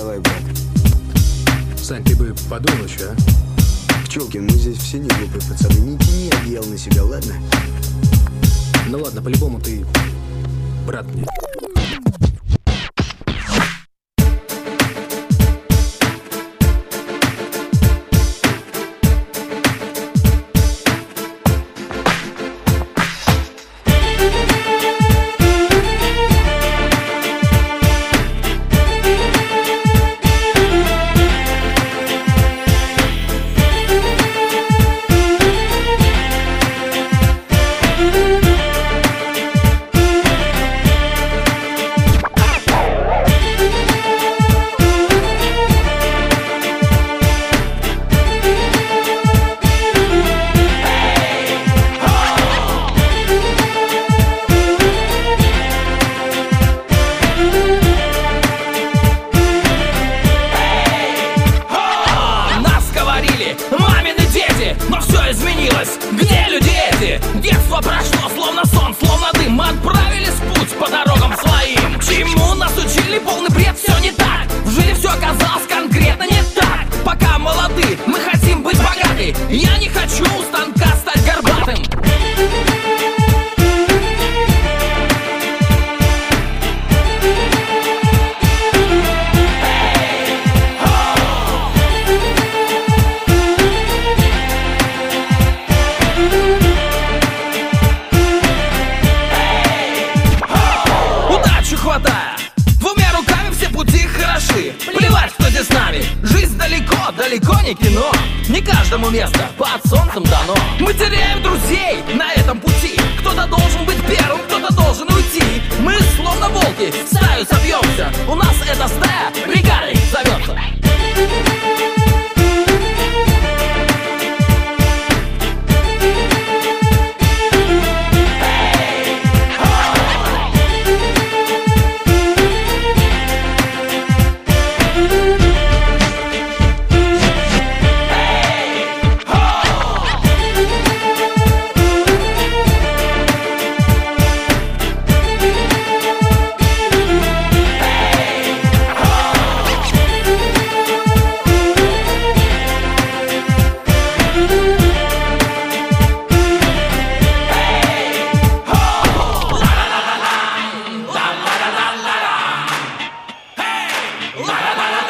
Давай, брат. Сань, ты бы подумал еще, а? Пчелкин, мы здесь все не глупые пацаны. Не тяни одеяло на себя, ладно? Ну ладно, по-любому ты брат мне. Мамины дети, но все изменилось. Где люди эти? Детство прошло, словно сон, словно дым. Мы отправились в путь по дорогам своим. Чему нас учили, полный бред, все не так. В жизни все оказалось конкретно не так. Пока молоды, мы хотим быть богаты. Я не хочу у станка стать горбатым. Хватая, двумя руками все пути хороши. Плевать, кто здесь с нами. Жизнь далеко, далеко не кино. Не каждому место под солнцем дано. Мы теряем друзей на этом пути. Кто-то должен быть первым, кто-то должен уйти. Мы словно волки, в стаю собьемся. У нас эта стая бригадой зовется. La la la